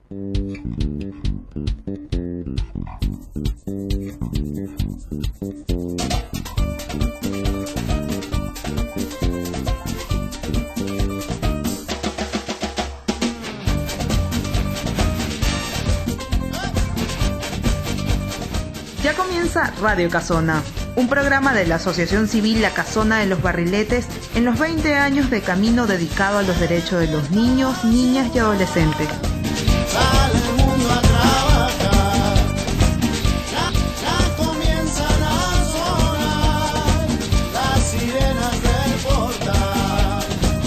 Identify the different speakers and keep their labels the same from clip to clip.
Speaker 1: Ya comienza Radio Casona, un programa de la Asociación Civil La Casona de los Barriletes en los 20 años de camino dedicado a los derechos de los niños, niñas y adolescentes.
Speaker 2: Sale el mundo a trabajar, ya comienzan a sonar las sirenas del portal.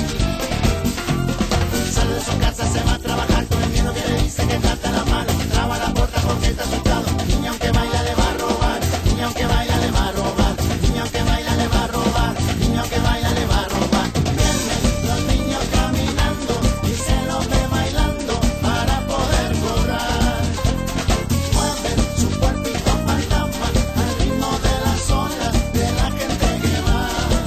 Speaker 2: Sale de su casa, se va a trabajar con el miedo que le dice que trata la mano. Traba la puerta porque está asustado. Niña aunque baila le va a robar, niña aunque baila le va a robar, niña aunque baila le va a robar, niña aunque baila le va a robar. Vienen los niños caminando y se los ve bailando para poder cobrar. Mueven su cuerpito fantasma al ritmo de las olas de la gente que va.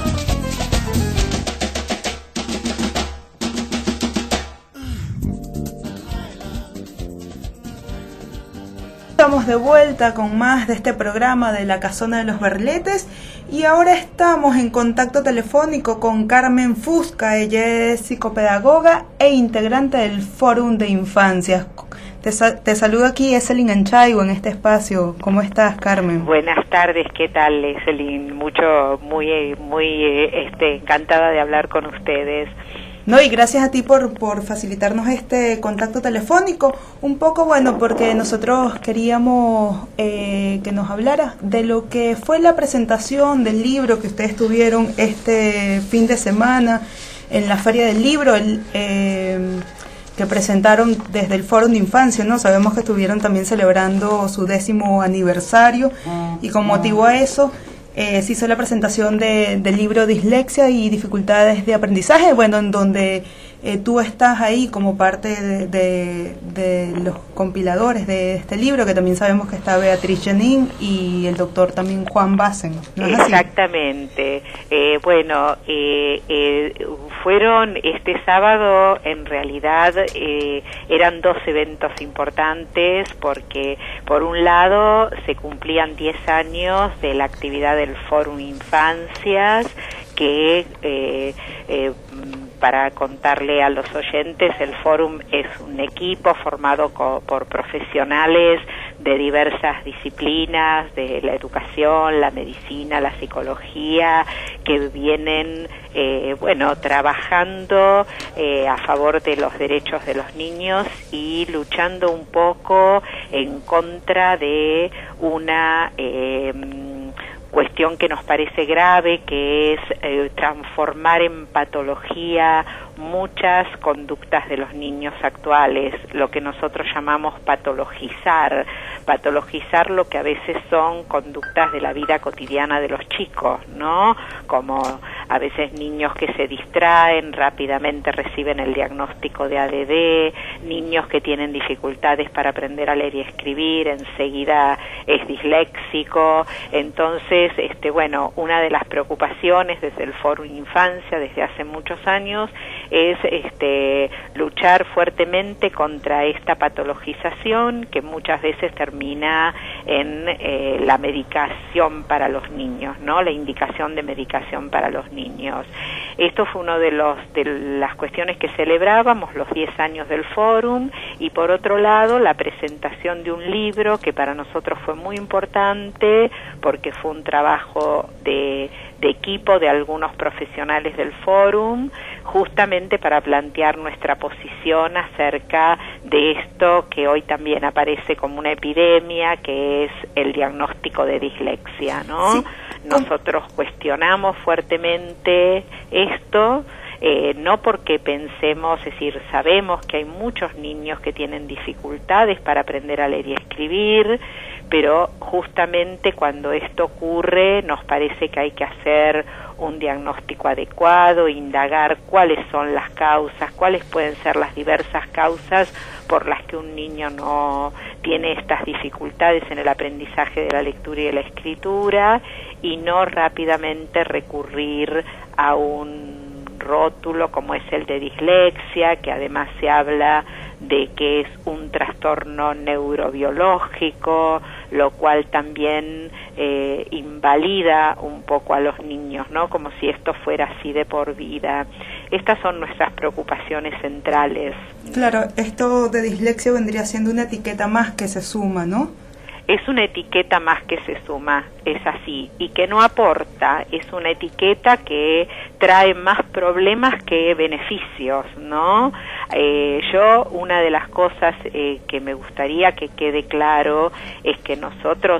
Speaker 1: Estamos de vuelta con más de este programa de La Casona de los Barriletes y ahora estamos en contacto telefónico con Carmen Fusca. Ella es psicopedagoga e integrante del Fórum de Infancias. Te saludo aquí, Eselin Anchaigo, en este espacio. ¿Cómo estás, Carmen?
Speaker 3: Buenas tardes, ¿qué tal, Eselin? Muy encantada de hablar con ustedes.
Speaker 1: No, y gracias a ti por facilitarnos este contacto telefónico. Un poco, bueno, porque nosotros queríamos que nos hablara de lo que fue la presentación del libro que ustedes tuvieron este fin de semana en la Feria del Libro, que presentaron desde el Fórum de Infancia, ¿no? Sabemos que estuvieron también celebrando su 10º aniversario y con motivo a eso se hizo la presentación del libro Dislexia y dificultades de aprendizaje, bueno, en donde tú estás ahí como parte de los compiladores de este libro, que también sabemos que está Beatriz Janín y el doctor también Juan Bassen, ¿no es así?
Speaker 3: Exactamente. Fueron este sábado, en realidad eran 2 eventos importantes, porque por un lado se cumplían 10 años de la actividad del Fórum Infancias, que para contarle a los oyentes, el Fórum es un equipo formado por profesionales de diversas disciplinas, de la educación, la medicina, la psicología, que vienen trabajando a favor de los derechos de los niños y luchando un poco en contra de una cuestión que nos parece grave, que es transformar en patología muchas conductas de los niños actuales, lo que nosotros llamamos patologizar lo que a veces son conductas de la vida cotidiana de los chicos, ¿no? Como a veces niños que se distraen, rápidamente reciben el diagnóstico de ADD, niños que tienen dificultades para aprender a leer y escribir, enseguida es disléxico. Entonces, una de las preocupaciones desde el Fórum Infancia desde hace muchos años es luchar fuertemente contra esta patologización que muchas veces termina en la medicación para los niños, ¿no? La indicación de medicación para los niños. Esto fue uno de las cuestiones que celebrábamos, los 10 años del Fórum, y por otro lado la presentación de un libro que para nosotros fue muy importante porque fue un trabajo de equipo de algunos profesionales del Fórum, justamente para plantear nuestra posición acerca de esto que hoy también aparece como una epidemia, que es el diagnóstico de dislexia, ¿no?
Speaker 1: Sí.
Speaker 3: Nosotros cuestionamos fuertemente esto, no porque pensemos, es decir, sabemos que hay muchos niños que tienen dificultades para aprender a leer y escribir, pero justamente cuando esto ocurre nos parece que hay que hacer un diagnóstico adecuado, indagar cuáles son las causas, cuáles pueden ser las diversas causas por las que un niño no tiene estas dificultades en el aprendizaje de la lectura y de la escritura, y no rápidamente recurrir a un rótulo como es el de dislexia, que además se habla de que es un trastorno neurobiológico, lo cual también invalida un poco a los niños, ¿no? Como si esto fuera así de por vida. Estas son nuestras preocupaciones centrales.
Speaker 1: Claro, esto de dislexia vendría siendo una etiqueta más que se suma, ¿no?
Speaker 3: Es una etiqueta más que se suma, es así, y que no aporta, es una etiqueta que trae más problemas que beneficios, ¿no? Yo, una de las cosas que me gustaría que quede claro es que nosotros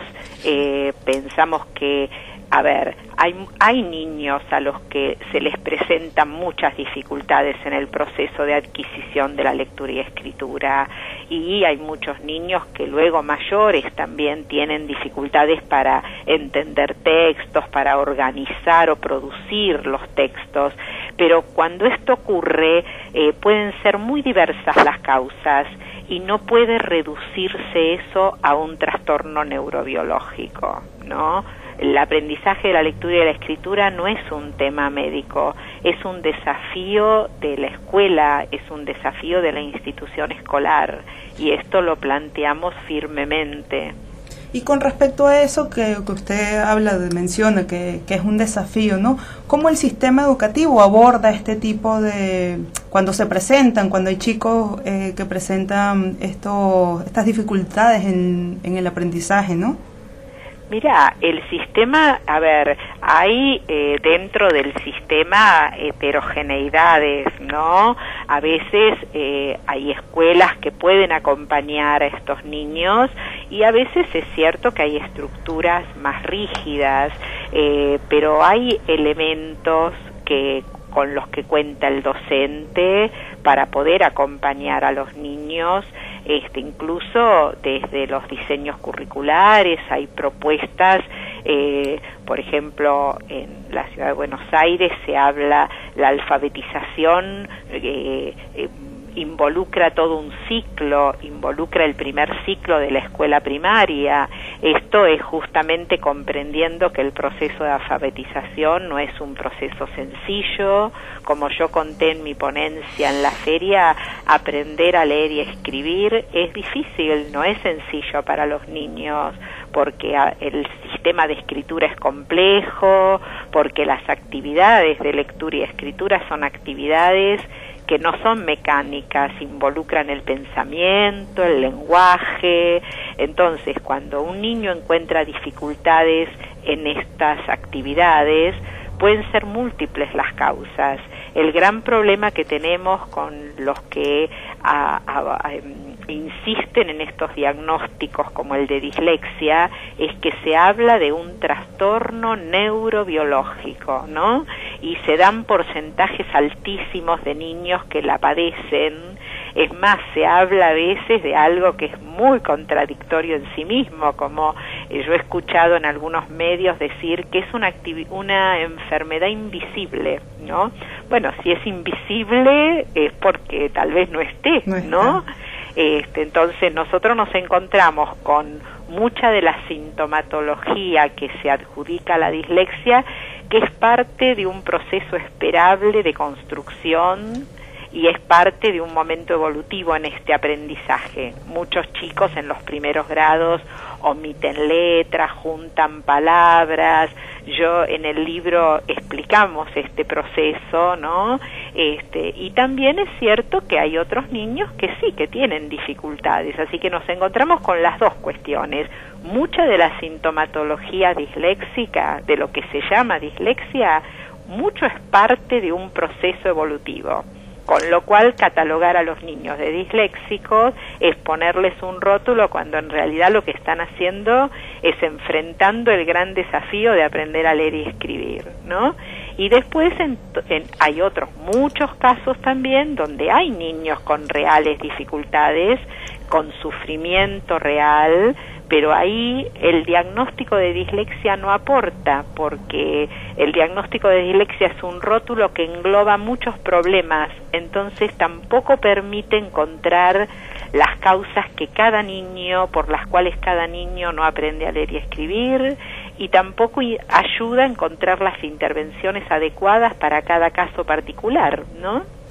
Speaker 3: pensamos que, a ver, hay niños a los que se les presentan muchas dificultades en el proceso de adquisición de la lectura y escritura, y hay muchos niños que luego mayores también tienen dificultades para entender textos, para organizar o producir los textos, pero cuando esto ocurre pueden ser muy diversas las causas y no puede reducirse eso a un trastorno neurobiológico, ¿no? El aprendizaje de la lectura y de la escritura no es un tema médico, es un desafío de la escuela, es un desafío de la institución escolar, y esto lo planteamos firmemente.
Speaker 1: Y con respecto a eso que usted menciona, que es un desafío, ¿no? ¿Cómo el sistema educativo aborda este tipo de, cuando hay chicos que presentan estas dificultades en el aprendizaje, ¿no?
Speaker 3: Mira, el sistema, a ver, hay dentro del sistema heterogeneidades, ¿no? A veces hay escuelas que pueden acompañar a estos niños y a veces es cierto que hay estructuras más rígidas, pero hay elementos con los que cuenta el docente para poder acompañar a los niños. Incluso desde los diseños curriculares hay propuestas, por ejemplo, en la ciudad de Buenos Aires se habla la alfabetización, involucra todo un ciclo, involucra el primer ciclo de la escuela primaria. Esto es justamente comprendiendo que el proceso de alfabetización no es un proceso sencillo. Como yo conté en mi ponencia en la feria, aprender a leer y escribir es difícil, no es sencillo para los niños, porque el sistema de escritura es complejo, porque las actividades de lectura y escritura son actividades que no son mecánicas, involucran el pensamiento, el lenguaje. Entonces, cuando un niño encuentra dificultades en estas actividades, pueden ser múltiples las causas. El gran problema que tenemos con los que insisten en estos diagnósticos como el de dislexia es que se habla de un trastorno neurobiológico, ¿no? Y se dan porcentajes altísimos de niños que la padecen. Es más, se habla a veces de algo que es muy contradictorio en sí mismo, como yo he escuchado en algunos medios decir que es una enfermedad invisible, ¿no? Bueno, si es invisible es porque tal vez no esté, ¿no? Entonces nosotros nos encontramos con mucha de la sintomatología que se adjudica a la dislexia, que es parte de un proceso esperable de construcción y es parte de un momento evolutivo en este aprendizaje. Muchos chicos en los primeros grados omiten letras, juntan palabras. Yo en el libro explicamos este proceso, ¿no? Y también es cierto que hay otros niños que sí, que tienen dificultades, así que nos encontramos con las dos cuestiones. Mucha de la sintomatología disléxica, de lo que se llama dislexia, mucho es parte de un proceso evolutivo. Con lo cual, catalogar a los niños de disléxicos es ponerles un rótulo cuando en realidad lo que están haciendo es enfrentando el gran desafío de aprender a leer y escribir, ¿no? Y después hay otros muchos casos también donde hay niños con reales dificultades, con sufrimiento real, pero ahí el diagnóstico de dislexia no aporta, porque el diagnóstico de dislexia es un rótulo que engloba muchos problemas, entonces tampoco permite encontrar las causas por las cuales cada niño no aprende a leer y escribir, y tampoco ayuda a encontrar las intervenciones adecuadas para cada caso particular, ¿no?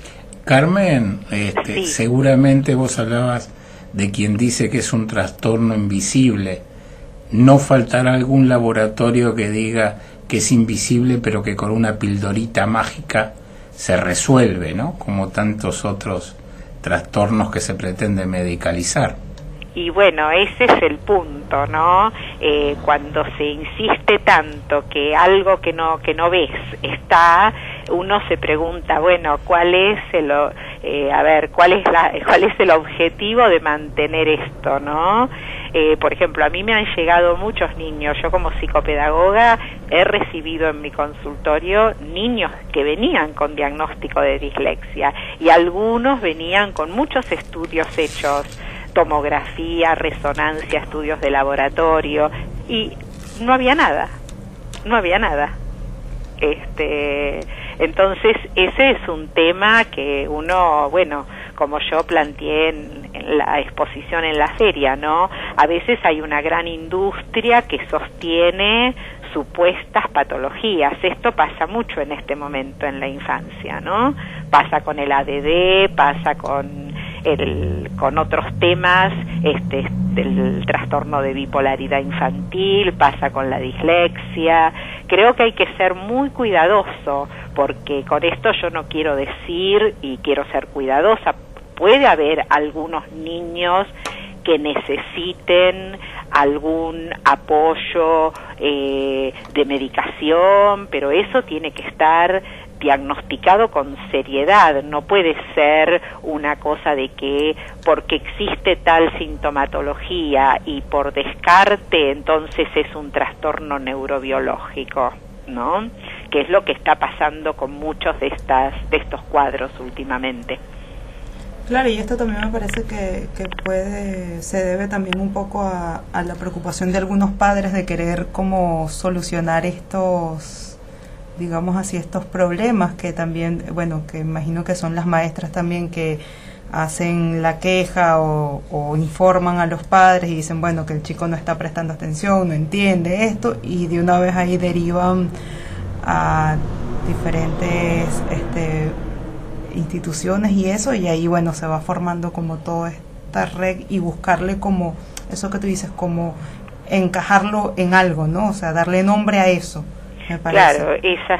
Speaker 4: Carmen,
Speaker 3: Sí.
Speaker 4: seguramente vos hablabas de quien dice que es un trastorno invisible. No faltará algún laboratorio que diga que es invisible, pero que con una pildorita mágica se resuelve, ¿no? Como tantos otros trastornos que se pretende medicalizar.
Speaker 3: Y bueno, ese es el punto, ¿no? Cuando se insiste tanto que algo que no ves está, uno se pregunta, bueno, ¿cuál es cuál es el objetivo de mantener esto, ¿no? Por ejemplo, a mí me han llegado muchos niños. Yo como psicopedagoga he recibido en mi consultorio niños que venían con diagnóstico de dislexia y algunos venían con muchos estudios hechos, tomografía, resonancia, estudios de laboratorio, y no había nada. Entonces ese es un tema que uno, bueno, como yo planteé en la exposición en la feria, ¿no? A veces hay una gran industria que sostiene supuestas patologías. Esto pasa mucho en este momento en la infancia, ¿no? Pasa con el ADD, pasa con otros temas, el trastorno de bipolaridad infantil, pasa con la dislexia. Creo que hay que ser muy cuidadoso, porque con esto yo no quiero decir, y quiero ser cuidadosa, puede haber algunos niños que necesiten algún apoyo de medicación, pero eso tiene que estar diagnosticado con seriedad. No puede ser una cosa de que porque existe tal sintomatología y por descarte entonces es un trastorno neurobiológico, ¿no? Que es lo que está pasando con muchos de estos cuadros últimamente.
Speaker 1: Claro, y esto también me parece que se debe también un poco a la preocupación de algunos padres de querer como solucionar estos, digamos así, estos problemas que también, bueno, que imagino que son las maestras también que hacen la queja o informan a los padres y dicen, bueno, que el chico no está prestando atención, no entiende esto, y de una vez ahí derivan a diferentes instituciones y eso, y ahí bueno se va formando como toda esta red y buscarle como eso que tú dices, como encajarlo en algo, ¿no? O sea, darle nombre a eso, me parece.
Speaker 3: Claro,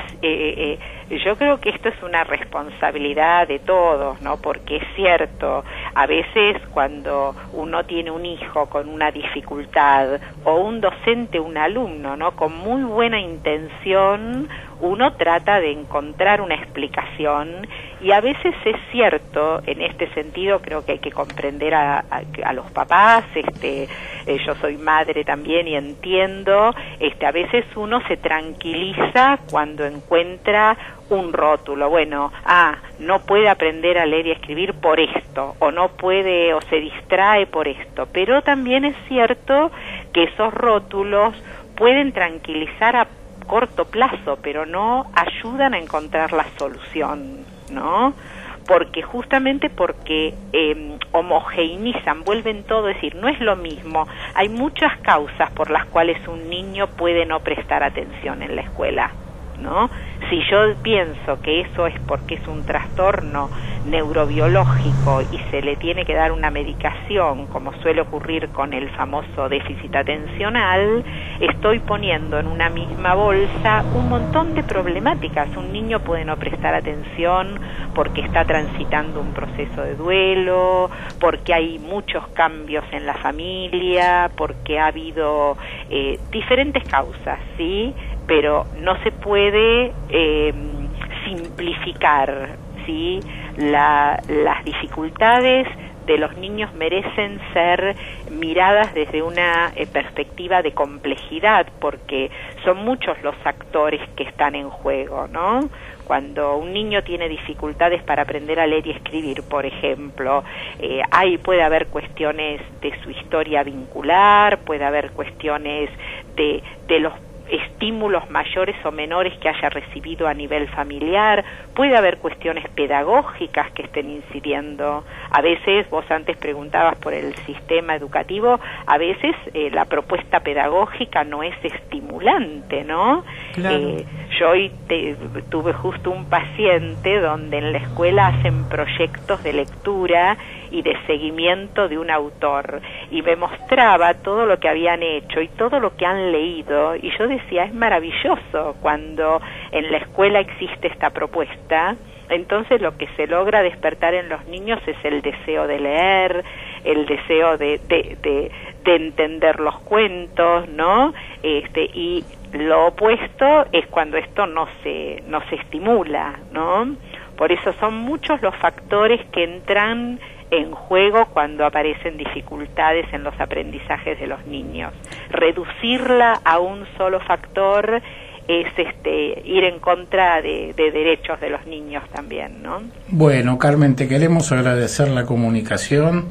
Speaker 3: yo creo que esto es una responsabilidad de todos, ¿no? Porque es cierto, a veces cuando uno tiene un hijo con una dificultad, o un docente, un alumno, ¿no? Con muy buena intención, uno trata de encontrar una explicación, y a veces es cierto, en este sentido creo que hay que comprender a los papás, yo soy madre también y entiendo, a veces uno se tranquiliza cuando encuentra un rótulo, bueno, no puede aprender a leer y escribir por esto, o no puede, o se distrae por esto, pero también es cierto que esos rótulos pueden tranquilizar a corto plazo, pero no ayudan a encontrar la solución, ¿no? Justamente porque homogeneizan, vuelven todo, es decir, no es lo mismo. Hay muchas causas por las cuales un niño puede no prestar atención en la escuela, ¿no? Si yo pienso que eso es porque es un trastorno neurobiológico y se le tiene que dar una medicación, como suele ocurrir con el famoso déficit atencional, estoy poniendo en una misma bolsa un montón de problemáticas. Un niño puede no prestar atención porque está transitando un proceso de duelo, porque hay muchos cambios en la familia, porque ha habido diferentes causas, ¿sí? Pero no se puede simplificar, ¿sí? Las dificultades de los niños merecen ser miradas desde una perspectiva de complejidad, porque son muchos los actores que están en juego, ¿no? Cuando un niño tiene dificultades para aprender a leer y escribir, por ejemplo, puede haber cuestiones de su historia vincular, puede haber cuestiones de los estímulos mayores o menores que haya recibido a nivel familiar, puede haber cuestiones pedagógicas que estén incidiendo. A veces, vos antes preguntabas por el sistema educativo, a veces la propuesta pedagógica no es estimulante, ¿no?
Speaker 1: Claro.
Speaker 3: yo hoy tuve justo un paciente donde en la escuela hacen proyectos de lectura y de seguimiento de un autor, y me mostraba todo lo que habían hecho y todo lo que han leído, y yo decía, es maravilloso cuando en la escuela existe esta propuesta. Entonces lo que se logra despertar en los niños es el deseo de leer, el deseo de entender los cuentos, ¿no? Y lo opuesto es cuando esto no se estimula, ¿no? Por eso son muchos los factores que entran en juego cuando aparecen dificultades en los aprendizajes de los niños. Reducirla a un solo factor es ir en contra de derechos de los niños también, ¿no?
Speaker 4: Bueno, Carmen, te queremos agradecer la comunicación,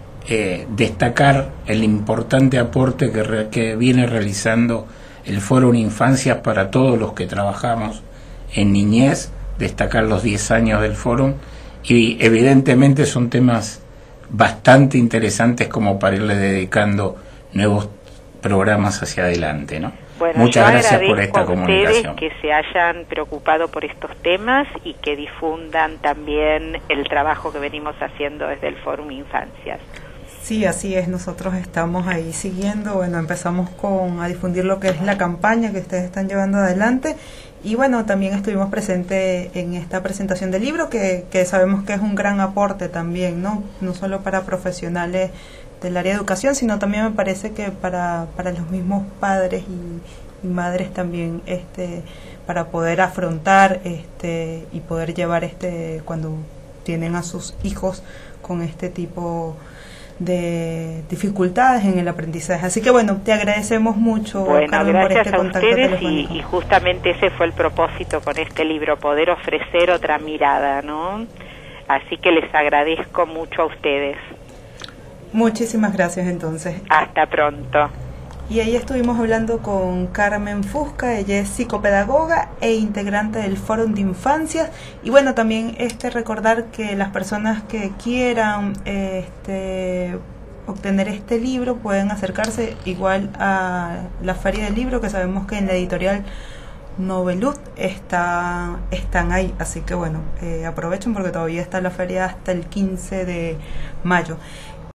Speaker 4: destacar el importante aporte que viene realizando el Foro Infancias para todos los que trabajamos en niñez, destacar los 10 años del Foro, y evidentemente son temas bastante interesantes como para irle dedicando nuevos programas hacia adelante, ¿no?
Speaker 3: Bueno,
Speaker 4: muchas gracias por esta
Speaker 3: comunicación.
Speaker 4: comunicación.
Speaker 3: Que se hayan preocupado por estos temas y que difundan también el trabajo que venimos haciendo desde el Fórum Infancias.
Speaker 1: Sí, así es, nosotros estamos ahí siguiendo, bueno, empezamos a difundir lo que es la campaña que ustedes están llevando adelante, y bueno, también estuvimos presentes en esta presentación del libro que sabemos que es un gran aporte también, no solo para profesionales del área de educación, sino también me parece que para los mismos padres y madres también, para poder afrontar y poder llevar cuando tienen a sus hijos con este tipo de dificultades en el aprendizaje. Así que bueno, te agradecemos mucho,
Speaker 3: bueno,
Speaker 1: Carmen, por
Speaker 3: gracias
Speaker 1: este
Speaker 3: a
Speaker 1: contacto
Speaker 3: ustedes
Speaker 1: telefónico.
Speaker 3: y justamente ese fue el propósito con este libro, poder ofrecer otra mirada, ¿no? Así que les agradezco mucho a ustedes.
Speaker 1: Muchísimas gracias entonces.
Speaker 3: Hasta pronto.
Speaker 1: Y ahí estuvimos hablando con Carmen Fusca, ella es psicopedagoga e integrante del Fórum de Infancias. Y bueno, también recordar que las personas que quieran obtener este libro pueden acercarse igual a la Feria del Libro, que sabemos que en la editorial Novelut están ahí, así que bueno, aprovechen porque todavía está la feria hasta el 15 de mayo.